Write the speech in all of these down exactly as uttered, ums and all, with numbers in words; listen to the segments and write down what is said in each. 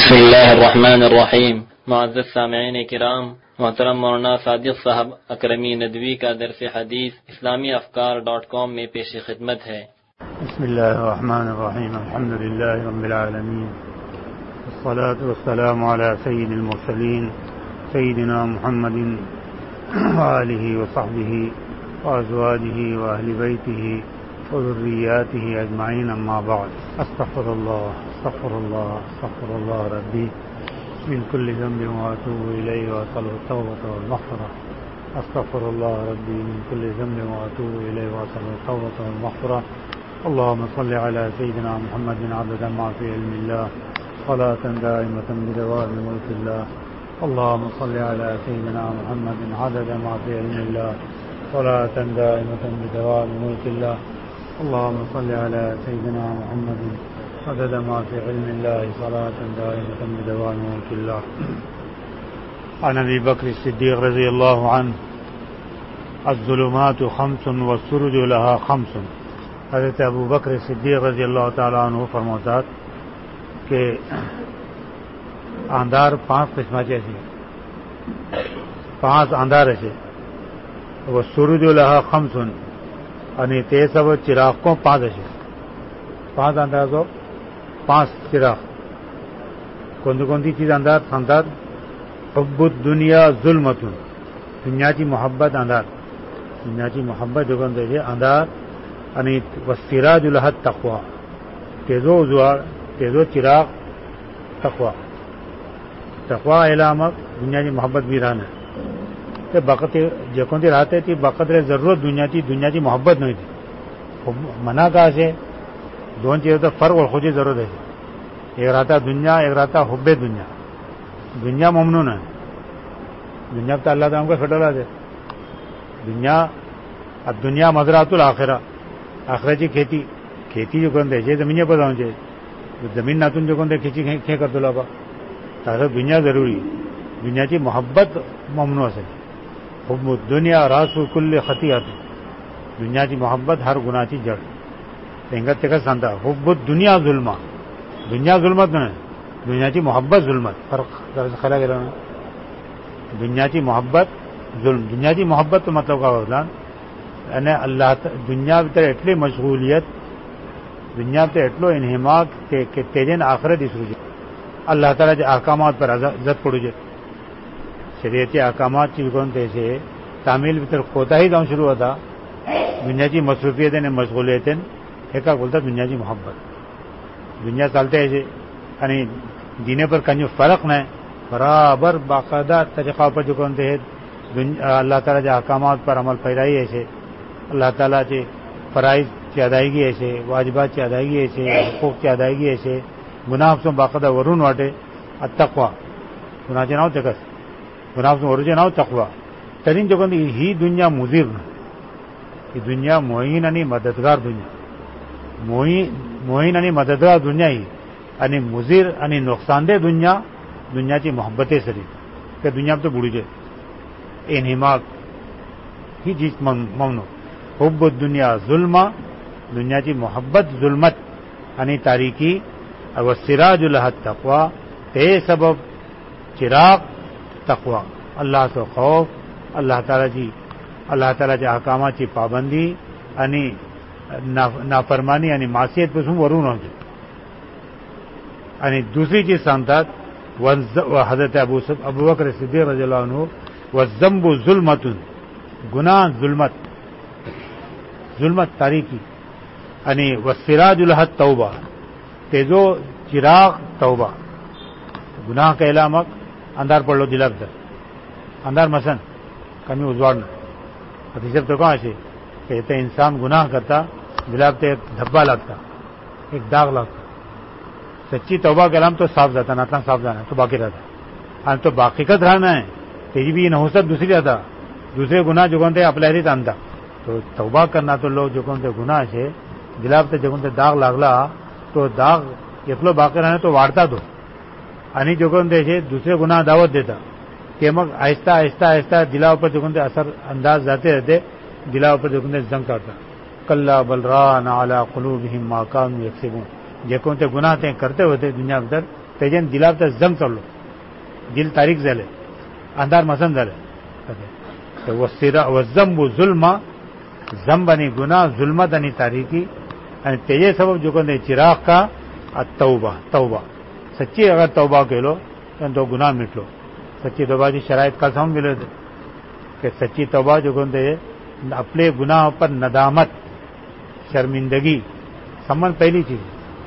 بسم اللہ الرحمن الرحیم. معزز سامعین کرام، محترم مولانا صادق صاحب اکرمی ندوی کا درس حدیث اسلامی افکار ڈاٹ کام میں پیش خدمت ہے. بسم اللہ الرحمن الرحیم. الحمد للہ رب العالمین، والصلاة والسلام علی سید المرسلین سیدنا محمد وآلہ وصحبہ وازواجہ واہل بیتہ وذریاتہ اجمعین، اما بعد. استغفر اللہ استغفر اللہ استغفر اللہ ربی من کل ذنب واتوب الیہ واسألہ التوبۃ والمغفرۃ. استغفر اللہ ربی من کل ذنب واتوب الیہ واسألہ التوبۃ والمغفرۃ. اللهم صل على سيدنا محمد عدد ما في علم الله صلاة دائمة بدوام ملك الله. اللهم صل على سيدنا محمد عدد ما في علم الله صلاة دائمة بدوام ملك الله. اللهم صل على سيدنا محمد عدد ما في علم الله صلاة دائمة بدوام ملك الله. عن ابي بكر الصديق رضي الله عنه: الظلمات خمس والسرج لها خمس. حضرت ابو بکر صدیق رضی اللہ تعالیٰ عنہ فرماتا کہ اندار پانچ قسمہ ایسی پانچ اندار ایسے وہ سورج لها خمس یعنی تے سب چراغ کو پانچ ایسے پانچ انداز کو پانچ چراغ کون کون سی چیز اندار اندار حب الدنیا ظلمت، دنیا کی محبت اندار، دنیا کی محبت جو کون دے اندار یعنی والسراج لها التقوی، تیزو زوار تیزو چراغ تقوی. تقوی علامت دنیا کی محبت بھی رہنا ہے بقت جکون تی رہتے تھی بقدر ضرورت دنیا کی دنیا کی محبت نہیں تھی. منع کہاں سے دونوں چیزوں تو فرق اور خودی ضرورت ہے. ایک رہتا دنیا، ایک رہتا حب دنیا. دنیا ممنون ہے، دنیا تو اللہ تعالیٰ کو فٹولا دے. دنیا اب دنیا مزرعۃ الآخرہ، آخرت کی کھیتی کھیتی جو کون دے زمین پر جاؤں چاہیے زمین ناتون جو کون دے کھینچی کھینچ کر دو تاکہ دنیا ضروری، دنیا کی محبت ممنوع سے. حب دنیا راس کل خطیئت، دنیا کی محبت ہر گناہ کی جڑ. تنگت تک سانتا حب دنیا ظلمہ، دنیا ظلمت نہیں، دنیا کی محبت ظلمت. فرق خلا گیا دنیا کی محبت ظلم. دنیا کی محبت تو مطلب کا ہوتا یعنی اللہ دنیا بھر ایٹلی مشغولیت، دنیا تے ایٹلو انہماک کہ تیجن آخرت اس رجے اللہ تعالیٰ کے احکامات پر عزت پڑو جائے. شریعتی احکامات چیز کون تے سے تعمیل بھر کوتا ہی جاؤں شروع ہوتا. دنیا کی مصروفیتیں مشغولیتیں ایک بولتا دنیا کی محبت. دنیا چلتے ایسے یعنی دینے پر کنجو فرق نہیں، برابر باقاعدہ طریقہ پر جو کون تے اللہ تعالیٰ کے احکامات پر عمل پیرائی ایسے، اللہ تعالیٰ کے فرائض کی ادائیگی ایسے، واجبات کی ادائیگی ایسے، حقوق کی ادائیگی ایسے، گناہ سے باقاعدہ ورون واٹے التقوی گناہ چناؤ تکس گناہ سے ورو چناؤ تقوی. ترین جو ہی دنیا مضر یہ دنیا معین یعنی مددگار دنیا، معین یعنی مددگار دنیا ہی یعنی مضر یعنی نقصان دہ دنیا. دنیا کی محبتیں سری کہ دنیا میں تو بڑی جائے انہماک ہی چیز ممنوع. حب الدنیا ظلمہ، دنیا کی محبت ظلمت یعنی تاریکی. والسراج لها التقوی، تے سبب چراغ تقوی، اللہ سے خوف، اللہ تعالیٰ کی اللہ تعالیٰ کے احکامات کی پابندی یعنی نافرمانی یعنی معصیت پر سن ورون ہو جائے. یعنی دوسری چیز سامتات حضرت ابو ابو بکر صدیق رضی اللہ عنہ والذنب ظلمت، گناہ ظلمت ظلمت تاریکی یعنی والسراج لها التوبہ، تیزو چراغ توبہ. گناہ کا علامت اندار پڑھ لو دلاب در اندار مسن کمی ازواڑنا حدیث تو کہاں سے کہتے انسان گناہ کرتا دلاب تے دھبا لگتا، ایک داغ لگتا. سچی توبہ کا علام تو صاف جاتا نہ اتنا صاف جانا تو باقی رہتا. ہاں تو باقیقت رہنا ہے تیری بھی نحوست دوسری رہتا، دوسرے گناہ جو کونتے اپلہری تانتا. تو توبہ کرنا تو لوگ جو کونتے گناہ سے دلاب تے جو کونتے داغ لاگلا تو داغ اتلو باقی رہنا تو واڑتا تو یعنی جو کونتے سے دوسرے گناہ دعوت دیتا کہ مگ آہستہ آہستہ آہستہ دلا پر جو کونتے اثر انداز جاتے رہتے، دلا پر جو کونتے زنگ کرتا. کلا بل ران علی قلوبہم ما کانوا یکسبون، جو کونتے گناہ تے کرتے ہوتے دنیا اندر तेजेन दिलार तर जंग चल्लो, दिल तारीक जाले, अंधार मसन जाले. वजम्बू जुल्मा, जंब आणि गुन्हा, जुल्मत आणि तारीकी, आणि तेजे सबब जो कोणते चिराग का तौबा. तौबा सच्ची अगर तौबा केलो तो तो गुनाह मिटलो. सच्ची तौबा की शराइत कल हम मिले थे कि सच्ची तौबा जो कोणते अपने गुनाह पर नदामत, शर्मिंदगी, संबंध पहली चीज.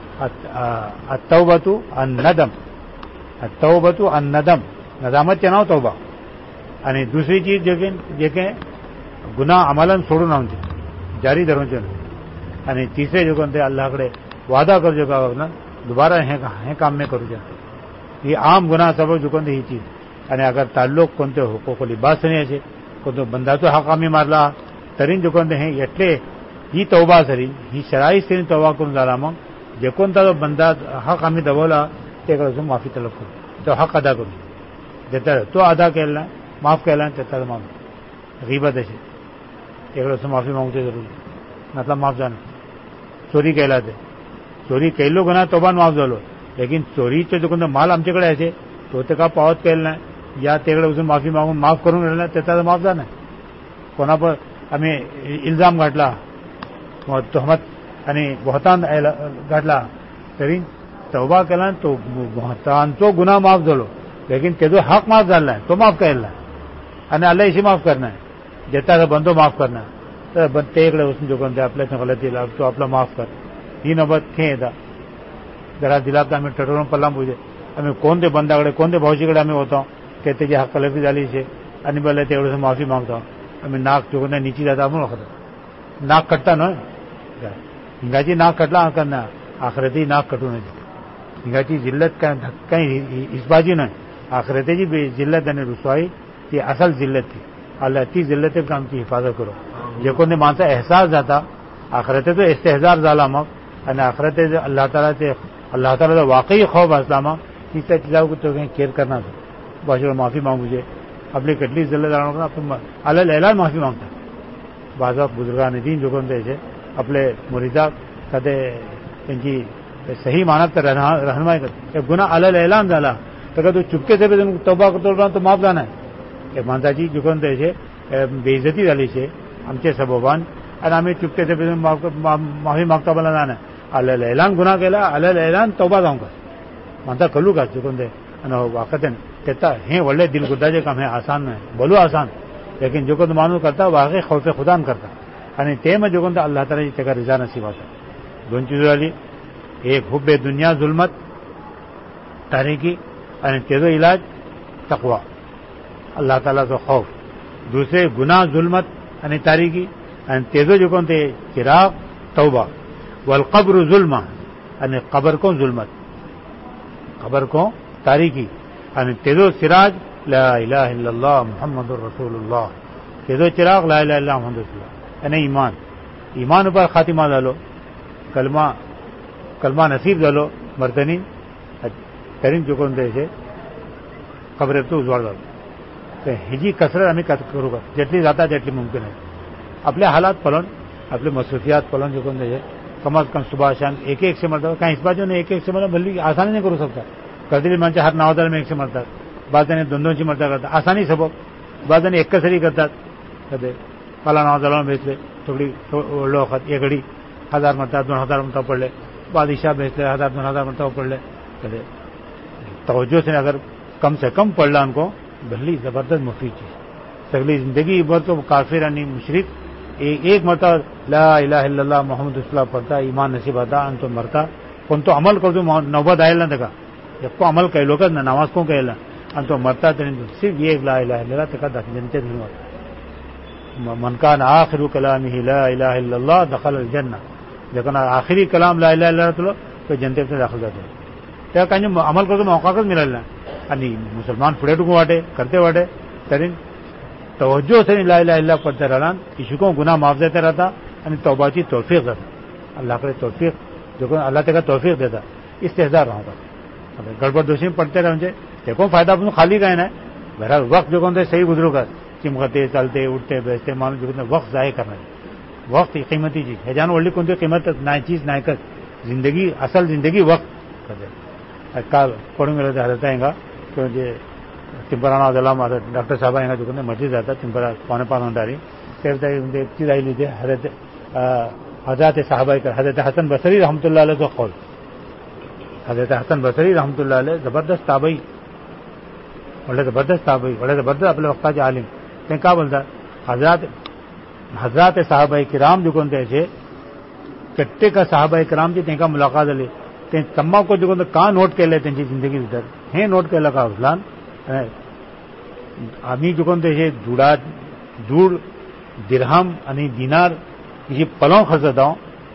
अतौबतु अन्नदम, अतौबतु अन्नदम, नदामतचे नाव तौबा. आणि दुसरी चीज जे जे के गुन्हा अमलन सोडून आणते, जारी धरूनचे. आणि तिसरे जो कोणते अल्लाहकडे वादा करजो का ना दोबारा हे हे काम में करू जा. ही आम गुन्हा सबब जो कोणते ही चीज. आणि अगर ताल्लुक कोणते हुकूक लिबास नाही असे, कोणतो बंदाचो हक आम्ही मारला तरी जो कोणते हे एटले ही तौबा सरी, ही शराई सरी तौबा करून झाला. मग जे कोणता जो बंदा हक आम्ही दबवला तेकडे माफी तलब करू, तो हक अदा करू. जेता तो अदा केला माफ केला त्याचा माफ. गीबत असे तेकडे माफी मागते जरूर, मतलब माफ जाणं. चोरी केला ते चोरी केलो गुन्हा तोबान माफ झालो, लेकिन चोरीचं जो कोणतं माल आमच्याकडे आहे तो ते का पावत केलं नाही, या तेकडे उचून माफी मागून माफ करून राहिला त्याचा माफ जाणं. कोणा पण आम्ही इल्जाम घातला, तोहमत आणि बोहतान घातला तरी तौबा केला, तो बोहतानचो गुन्हा माफ झालो, लेकिन तेजो हक माफ झाला नाही, तो माफ केला. आणि अल्लाह इशी माफ करणार, जेता बंदो माफ करणार. तर ते इकडे उचून जो कोणते आपल्या गलतीला तो आपला माफ कर. ही नबत खे येतात जरा दिला तर आम्ही ठरवून पल्ला पूजे. आम्ही कोणते बंदाकडे कोणते भाऊजीकडे आम्ही होतो की त्याची हक कलफी झाली शे आणि बोलले तेवढं माफी मागतो. आम्ही नाक चुकून नीची जाता म्हणून खातो. नाक कटता ना हिंगाची नाक कटला करणार, आखरेती नाक कटू नये. हिंगाची जिल्लत काय काही हिसबाजी नाही, आखरेतीची जिल्लत आणि रुसवाई ती असल जिल्लत थी. अल्लाह ती जिल्लत आमची हिफाजत करो. जे कोणते माणसा एहसास जाता आखरेतेचो इस्तेहजार झाला मग, आणि आखरेते अल्लाह तालाचे अल्लाह तालाचा वाकई खौफ असला मग ती तिला तो काही केअर करणार. भाषेवर माफी मागूचे आपली कटली जिल्लत जाणवून आपण अल्लाह ऐलान माफी मागतात. बाजा बुजुर्गांनी तीन जो कोणते आपले मुरीदा कधी त्यांची सही मानत तर रहनुमाई करते. गुन्हा अल्लाह ऐलान झाला तर का तो चुपके से तौबा करतो तो माफ जाणार. माणसाची जो कोणते बेइज्जती झाली शे आमचे सबबान, आणि आम्ही चुपके से माफी मागता बोला जाणं. अल्लाह ऐलान गुन्हा केला, अल्लाह ऐलान तौबा जाऊं का म्हणता कलू का चुकून दे. आणि वाकते त्याचा हे वडले दिलगुद्दाचे काम हे आसान नाही, बोलू आसान, लेकिन जो कोण माणूस करता वाकई खौफे खुदान करता. आणि ते मग जो कोणता अल्लाह तालाची त्याला रिजा नसीब होता. दोन चीज झाली, एक हुब्बे दुनिया जुल्मत तारीकी, आणि त्याचा इलाज तकवा अल्लाह तालाचा खौफ. दुसरे गुन्हा जुल्मत आणि तारीकी, आणि तेजो जो कोणते चिराग तौबा. वल कब्र जुल्मा, आणि कबर को जुल्मत, कबर को तारीकी, आणि तेजो सिराज ला इलाहा इल्लल्लाह मुहम्मदुर रसूलुल्लाह. तेजो चिराग ला इलाहा इल्लल्लाह मुहम्मदुर रसूलुल्लाह. आणि ईमान, ईमान पर खातिमा झालो, कलमा कलमा नसीब झालो मर्दनी तरी जो कोणते कबरेतो उजवाड झालो. तर हिजी कसरत आम्ही करू का जेटली जाता तेटली मुमकिन आहे. आपल्या हालात पळून आपले मसरूफियात पळून जो कोणते कम अज कम सुबह शाम एक एक से मरतात. काही इस बाजू ने एक एक से मला भली आसानी नाही करू शकता. कधी म्हणजे हात नावादार में एक से मरतात, बाजाने दोन दोनची मरता करतात आसानी सबब, बाजाने एक कसरी करतात. कधी मला नावादार भेटले थोडी ओढलो वखत एक घडी हजार मरतात, दोन हजार मरता पडले, बादशाह भेटले हजार दोन हजार मरता पडले. कधी तवज्जो से अगर कम से कम पडला उनको भली जबरदस्त मुफीद चीज. सगळी जिंदगी भर तो काफिर आणि मुशरिक एक मरता ला इलाहा इल्लल्लाह मोहम्मद रसूलुल्लाह पडता, ईमान नसीब आता आणि तो मरता. पण तो अमल करतो नौबत आयला ना का एक अमल केलो का ना नमाज को केला आणि तो मरता तरी सिर्फ एक ला इलाहा इल्लल्लाह तका जनतेत घेऊन. मन कान आखिरु कलामिही ला इलाहा इल्लल्लाह दखल अल जन्नह. लेकिन आखिरी कलाम ला इलाहा इल्लल्लाह तुलो तो जनतेत दाखल जातो. त्या काही अमल करतो मौकाच मिळाला. आणि मुसलमान पुढे टुकू वाटे करते वाटे तरी तवज्जो से ला इलाहा इल्लल्लाह पढ़ते रहना, इशकों गुनाह माफ देते रहता आणि तौबाची तौफीक देता. अल्लाहकडे तौफीक जो कोण अल्लाह त्याला तौफीक देता. इस्तेहजार राहता गडबड दोषी पडते रहा म्हणजे ते कोण फायदा आपण खाली काय नाही. घरात वक्त जो कोणते सही गुजरू का चिमकते चालते उठते बेसते माणूस जो वक्त जाय करणार. वक्त किंमती चीज ह्याच्यानं वडली कोणती किंमत नाही चीज नाही कर. जिंदगी असल जिंदगी वक्त काल पडून गेलो ते हाजत आहे का म्हणजे चिंपराना वाजला माझा डॉक्टर साहब आहे का जो मस्जिद जातात चिंपरा पावणे पाच म्हणटारी ते म्हणजे ती आयली ते हजरत हजरत साहबा हजरत हसन बसरी रहमतुल्लाह अलैह जो कौल हजरत हसन बसरी रहमतुल्लाह अलैह जबरदस्त ताबई ಒಳ್ಳೆ ಜಬರ್ದಸ್ತ್ ತಾಬೈ ಒಳ್ಳೆ ಜಬರ್ದಸ್ತ್ आपल्या वक्ताचे आलिम ते का बोलतात हजरत हजरत साहबाई किराम जो कोणते असे कट्टे का साहबाई किराम जी त्यांना मुलाकात झाली ते तंबाखू जो कोणतं का नोट केलंय त्यांची जिंदगी भितर हे नोट केलं का उचलान आम्ही जो कोणते असे जुडा जूड दिरहम आणि दिनार ही पलाव खर्च जाऊ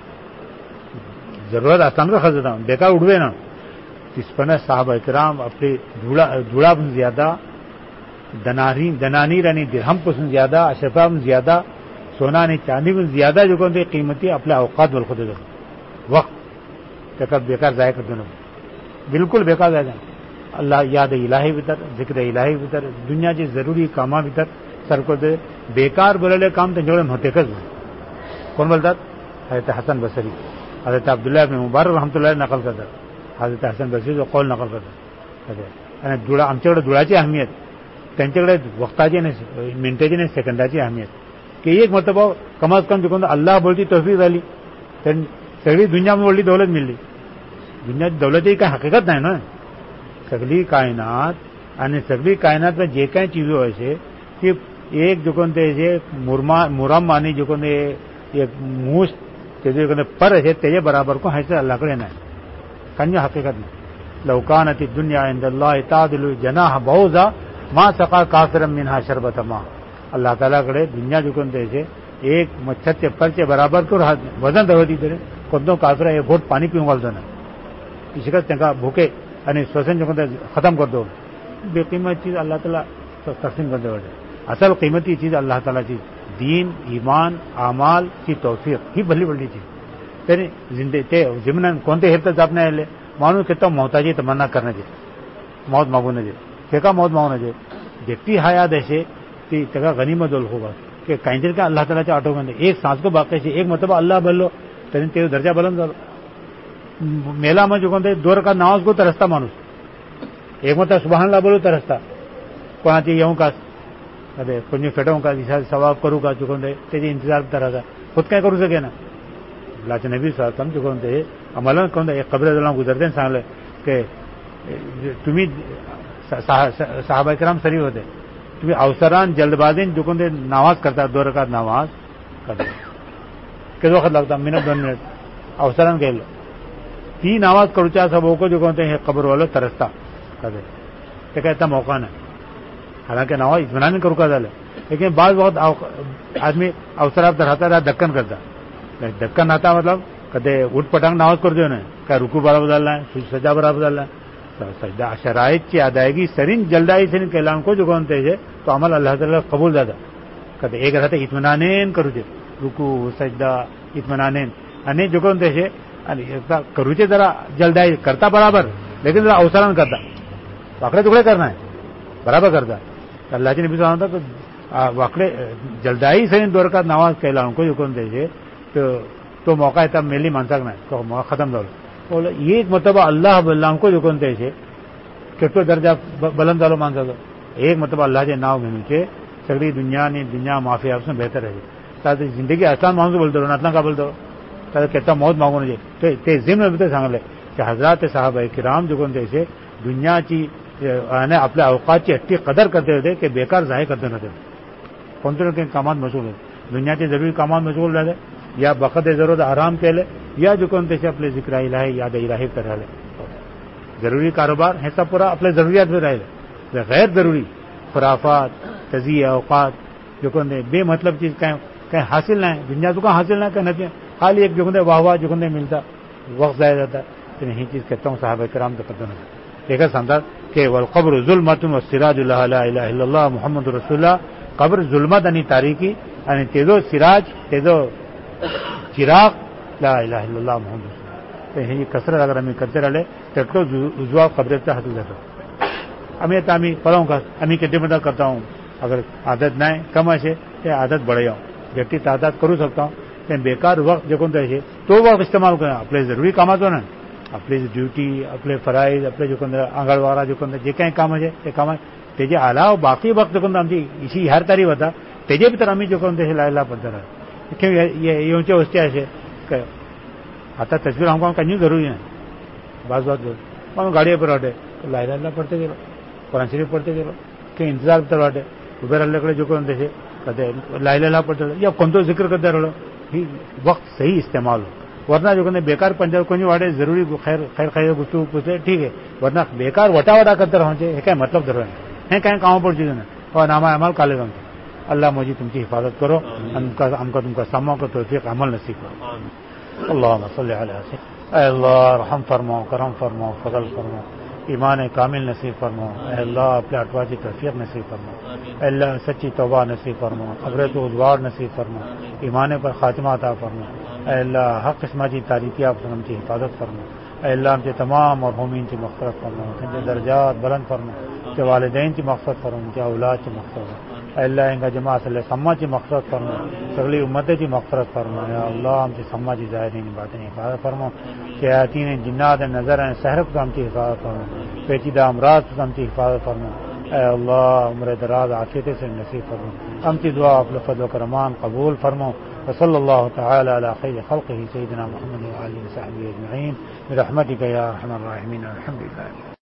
जरूरत असताना खर्च जाऊ बेकार उडवे ना इस पर साहबा इकराम अपने जुड़ा जुड़ा ज्यादा दनारी दनानीर आणि दिरहम पासून ज्यादा अशरफा ज्यादा सोना आणि चांदी ज्यादा जो कोणते कीमती आपल्या अवकात बलखो देतो वक्त त्याका बेकार जाय करतो ना बिलकुल बेकार जाय अल्लाह याद इलाही भितर जिक्र इलाही भितर दुनियाची जरुरी कामा भितर सरको ते बेकार बोलले काम त्यांच्याकडे नव्हतेच कोण बोलतात हजरत हसन बसरी हजरत अब्दुल्लाह इब्न मुबारक रहमतुल्लाह नकल करतात हजरत हसन बसरी जो कौल नकल करतात आणि जुळा आमच्याकडे जुळाची अहमियत त्यांच्याकडे वक्ताची नाही मिनिटाची नाही सेकंदाची अहमियत की एक मर्तबा कमात कम जिकडून अल्लाह बोलती तौफीक झाली तर सगळी दुनियामध्ये बोलली दौलत मिळली दुनियाची दौलतही काही हकीकत नाही ना सगळी कायनात आणि सगळी कायनात जे काही चीजो असे की एक जो कोणते जे मुरमा मुराम आणि जो कोणते एक मूस त्याचे पर असे त्याच्या बराबर को ह्याचं अल्लाकडे नाही कन्या हकीकत नाही लौकानती दुनिया इंदल्लाह तादिलु जनाह बौजा मा सका काफिरम मिनहा शरबत मा अल्लाह तालाकडे दुनिया जो कोणते असे एक मच्छरचे परचे बराबर को वजन धरवती तरी कोणतो काफिरा एक घोट पाणी पिऊन घालतो ना इशकच त्यांना भुके आणि श्वसन जो कोणते खतम करतो बेकिमत चीज अल्लाह ताला तकसीम करते वाटे असल कीमती चीज अल्लाह तालाची दीन ईमान अमाल ची तौफीक ही भली भली चीज तरी जिंदे ते जिमनान कोणते हेर तर जाप नाही आले माणूस किती मौताची तमन्ना करण्याचे मौत मागून नये ते का मौत मागून नये जेती हयात असे ती त्याला गनीमत ओळखोबा की काहीतरी का अल्लाह तालाच्या आठवण एक सांस को बाकी एक मतलब अल्लाह बोललो तरी ते दर्जा बुलंद झालो मेला म्हणजे कोणते दोर का नावाज गो तरसता माणूस एक मतलब सुबहानल्लाह बोलू तरसता कोणाची येऊ का अरे कोणी फेटवू का सवाब करू का चुकून त्याचे इंतजार करायचा खुद काय करू शके ना अल्लाहचे नबी साहब चुकून ते आम्हाला कोणतं एक कब्र जाऊन गुजरते सांगलं की तुम्ही साहबा किराम सरी होते तुम्ही अवसरान जल्दबाजीन चुकून ते नावाज करता दोन रकात नावाज करता किती वखत लागता मिनिट दोन मिनिट अवसरान गेलो ती नावाज करूच्या असं बोको जो कोणते हे कब्रवालं तरसता कदे ते काय आता मौका नाही हालांकि नावा इत्मीनान करू का झालं लेकिन बाद वक्त आदमी अवसरात राहता दक्कन करता दक्कन आता मतलब कदे उठ पटांग नावाज करतो ना काय रुकू बराबर झाला सजा बराबर झाला सजा शरायतची अदायगी सरीन जल्दाई सरीन केला को जो कोणते तो आम्हाला अल्लाह ताला कबूल जाता कदे एक राहता इत्मीनानेन करू दे रुकू सजदा इत्मीनानेन आणि जो कोणते आणि करूचे जरा जल्दाई करता बराबर लेकिन जरा अवसरान करता वाकडे तुकडे करणार बराबर करता अल्लाहचे नबी सांगता वाकडे जल्दाई सरीन दोरकात नावाज केला को जो कोणते तो तो मौका येता मेली माणसाक नाही तो मौका खतम झालो बोल एक मतलब अल्लाह बल्लांको जो कोणते केटो दर्जा बुलंद झालो माणसाचा एक मतलब अल्लाहचे नाव घेऊनचे सगळी दुनिया आणि दुनिया माफी आपसून बेहतर आहे तर जिंदगी असला माणूस बोलतो नातला का बोलतो तर केता मौत मागू नये ते जिम्न भितर सांगले की हजरत साहबा किराम जो कोणते दुनियाची आणि आपल्या अवकाशची अट्टी कदर करते होते की बेकार जाहीर करते नव्हते कोणत्या काही कामात मशगूल होते दुनियाचे जरुरी कामात मशगूल झाले या बखत जरूर आराम केले या जो कोणते आपले जिक्र इलाही याद इलाही तर राहिले जरुरी कारोबार ह्याचा पुरा आपल्या जरुरियात राहिले गैर जरुरी खुराफात तजिया अवकात जो कोणते बेमतलब चीज काय काही हासिल नाही दुनिया तुका हासिल नाही काय नाही खाली एक जो कोणते वाहवा जो कोणते मिळता वक्त जाया जाता त्याने ही चीज कहता हूँ साहबा किराम तो करतो नाही एक सांगतात की वल कब्र जुल्मतुन व सिराजुल्लाह ला इलाहा इल्लल्लाह मुहम्मद रसूलुल्लाह कब्र जुल्मत आणि तारीकी आणि तेजो सिराज तेजो चिराग ला इलाहा इल्लल्लाह मुहम्मद तर ही कसरत अगर आम्ही करते राहिले तेटलो उजवा कब्रेचा हातून जातो आम्ही आता आम्ही पळावू का आम्ही किती मदत करता हूँ अगर आदत नाही कम असे ते आदत बढ़ाया जेटी तादाद करू शकता ते बेकार वक्त जे कोणते तो वक्त इस्तेमाल करा आपले जरुरी कामाचो ना اپلی ڈیوٹی اپنے فرائض اپنے جو کندر آنگڑوارا جو کندر جے کہیں کام ہے یہ کام تیجے علاوہ باقی وقت جو کندر ہم جی اسی ہر تاریخ ہوتا تیجے بھی طرح ہمیں جو کندر لا الہ پڑھتا رہا کیوں یہ اونچے ہوستے ایسے آتا تصویر ہم کو کنیوں ضروری ہے بعض بات ہم گاڑی پر لوٹے لا الہ اللہ پڑھتے چلو قرآن شریف پڑھتے چلو کہ انتظار پہ لوٹے ابیر اللہ کے جو کندر سے کہتے لا الہ اللہ پڑھتے یا کون تو ذکر کرتے رہو وقت صحیح استعمال ہو ورنہ جو کہتے بیکار پنجاب کنجو واڑے ضروری خیر خیر خیر گفتگو پوچھتے ٹھیک ہے ورنہ بیکار وٹا وٹا کرتے رہو ہے کیا مطلب ضرور ہے کہیں کہاں پڑ چیزیں اور نامہ عمل کالے گم اللہ مجھے تم کی حفاظت کرو ہم کا ہم کا تم کا ساموں کو توفیق عمل نصیب کرو اللہم صلی علیہ وسلم اے اللہ رحم فرماؤ کرم فرماؤ فضل فرماؤ ایمان کامل نصیب فرماؤ اے اللہ اپنے اٹوا کی توفیق نصیب فرماؤ اے اللہ سچی توبہ نصیب فرماؤ خبرت و ادوار نصیب فرماؤ ایمان پر خاتمہ عطا فرماؤ اے اللہ حق قسمہ کی تاریخیہ ہم کی حفاظت فرماؤ اے اللہ ہم سے تمام مرحومین کی مغفرت فرماؤ ان کے درجات بلند فرماؤ کے والدین کی مغفرت فرماؤ ان کے اولاد کی مغفرت اے اللہ ان کا جماعت صلی سما کی مغفرت فرماؤ سگلی امت کی مغفرت فرماؤ یا اللہ ہم سے سما کی ظاہرین باتیں حفاظت فرماؤ شیاطین جنات نظر ہیں سحرت ہم کی حفاظت فرماؤ پیچیدہ امراض ہم کی حفاظت فرماؤ اے اللہ عمر دراز عافیت سے نصیب فرماؤ ہم کی دعا اپنے فضل و کرمان قبول فرماؤ وصلی اللہ تعالی علی خیر خلقہ سیدنا محمد وآلہ وصحبہ اجمعین برحمتک یا ارحم الراحمین الحمد للہ.